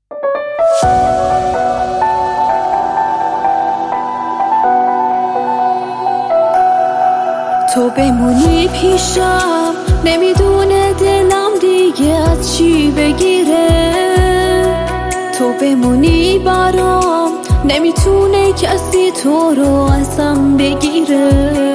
تو بمونی پیشم، نمیدونه دلم دیگه از چی بگیره. تو بمونی برام، نمیتونه کسی تو رو ازم بگیره.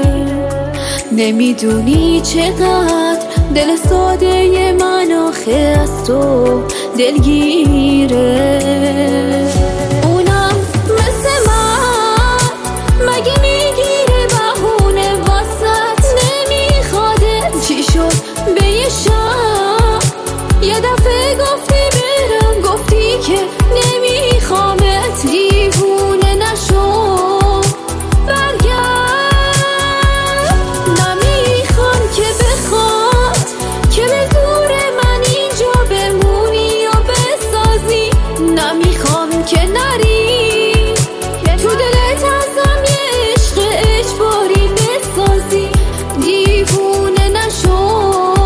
نمیدونی چقدر دل ساده من آخه از تو دلگیره. اونم مثل من مگه میگیره بهونه واسط، نمیخواد چی شد به یه شب. یه دفعه گفتی برم، گفتی که نمیخوامت، دیوونه نشو برگرد. نمیخوام که بخواد که به زور من اینجا بمونی و بسازی. نمیخوام که نری تو دلت ازم یه عشق اجباری بسازی. دیوونه نشو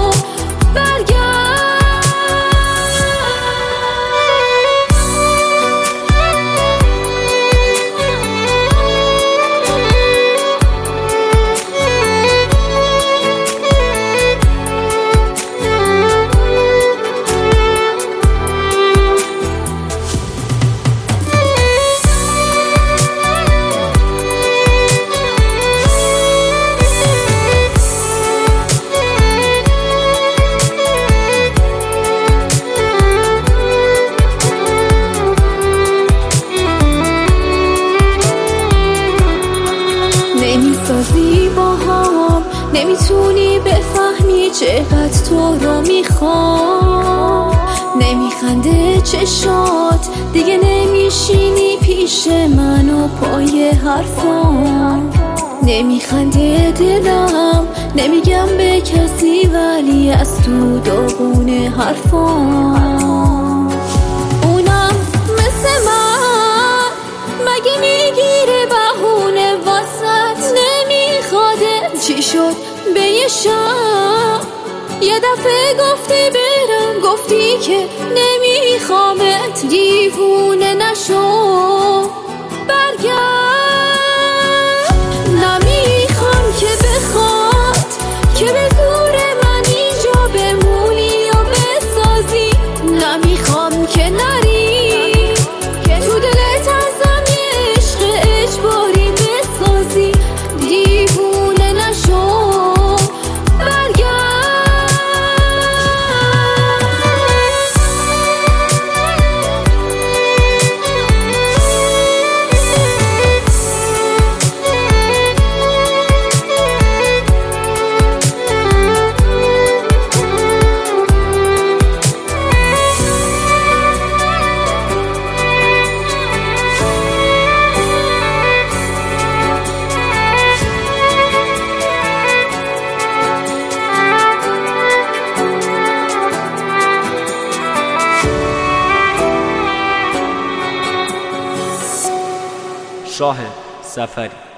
نمیسازی با هم، نمیتونی بفهمی چقدر تو رو میخوام. نمیخنده چشات دیگه، نمیشینی پیش من و پای حرفام. نمیخنده دلم، نمیگم به کسی ولی از تو داغونه حرفام. اونم مثل من مگه میگیره بهونه واسط، نمیخواد چی شد به یه شب. یه دفعه گفتی برم، گفتی که نمیخوامت، دیوونه نشو برگرد. نمیخوام که بخواد که به زور من اینجا بمونی و بسازی. نمیخوام که نری تو دلت ازم یه عشق اجباری بسازی. دیوونه نشو شاه سفری.